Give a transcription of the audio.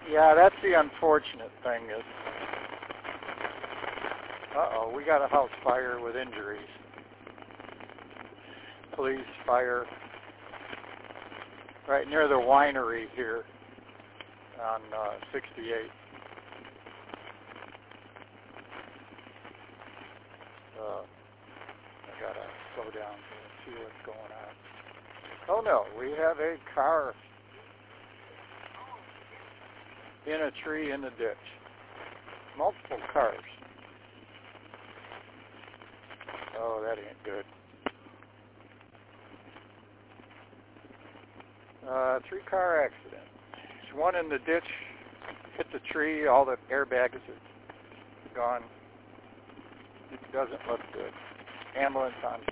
Yeah, that's the unfortunate thing is, we got a house fire with injuries. Police, fire, right near the winery here on 68. I gotta slow down and see what's going on. Oh no, we have a car in a tree in the ditch. Multiple cars. Oh, that ain't good. 3-car accident. There's one in the ditch, hit the tree, all the airbags are gone. It doesn't look good. Ambulance on